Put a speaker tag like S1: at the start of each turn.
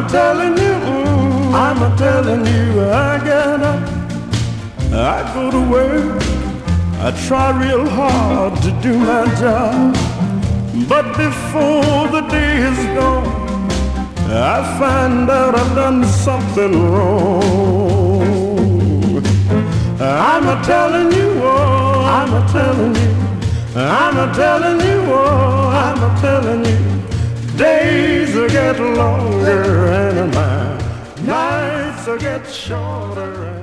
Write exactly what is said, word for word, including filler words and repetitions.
S1: a telling you, mm, I'm a telling you, I get up, I go to work, I try real hard to do my job, but before the day is gone, I find out I've done something wrong. I'm a telling you, oh, I'm a telling you, I'm a telling you, oh, I'm a telling you, days will get longer and my nights will get shorter.